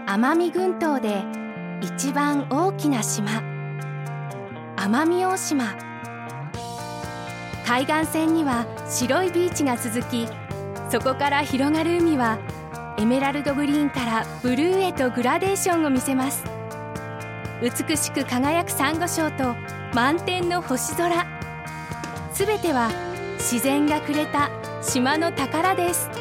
奄美群島で一番大きな島、奄美大島。海岸線には白いビーチが続き、そこから広がる海はエメラルドグリーンからブルーへとグラデーションを見せます。美しく輝くサンゴ礁と満天の星空、すべては自然がくれた島の宝です。